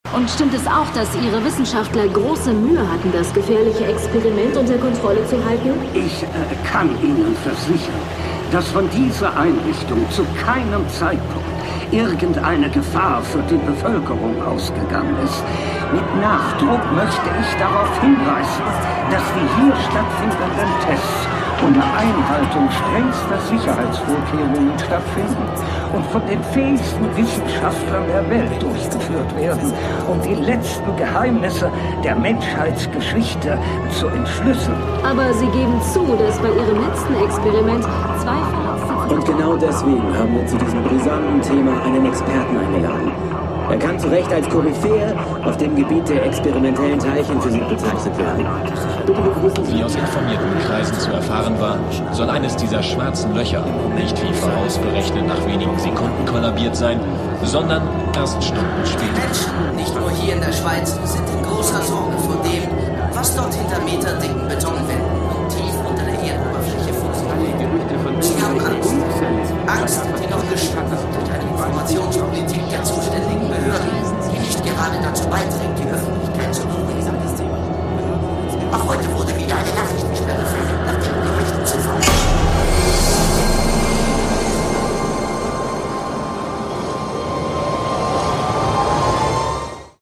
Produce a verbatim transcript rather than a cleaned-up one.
Und stimmt es auch, dass Ihre Wissenschaftler große Mühe hatten, das gefährliche Experiment unter Kontrolle zu halten? Ich äh, kann Ihnen versichern, dass von dieser Einrichtung zu keinem Zeitpunkt irgendeine Gefahr für die Bevölkerung ausgegangen ist. Mit Nachdruck möchte ich darauf hinweisen, dass die hier stattfindenden Tests unter Einhaltung strengster Sicherheitsvorkehrungen stattfinden und von den fähigsten Wissenschaftlern der Welt durchgeführt werden, um die letzten Geheimnisse der Menschheitsgeschichte zu entschlüsseln. Aber Sie geben zu, dass bei Ihrem letzten Experiment zwei Verletzte... Und genau deswegen haben wir zu diesem brisanten Thema einen Experten eingeladen. Er kann zu Recht als Koryphäe auf dem Gebiet der experimentellen Teilchenphysik bezeichnet werden. Wie aus informierten Kreisen zu erfahren war, soll eines dieser schwarzen Löcher nicht wie vorausberechnet nach wenigen Sekunden kollabiert sein, sondern erst Stunden später. Menschen, nicht nur hier in der Schweiz, sind in großer Sorge vor dem, was dort hinter meterdicken Betonwänden und tief unter der Erdenoberfläche vor sich liegt. Sie haben Angst. Angst, die noch geschürt wird durch eine Informationspolitik der zuständigen Behörden, die nicht gerade dazu beiträgt, die Öffentlichkeit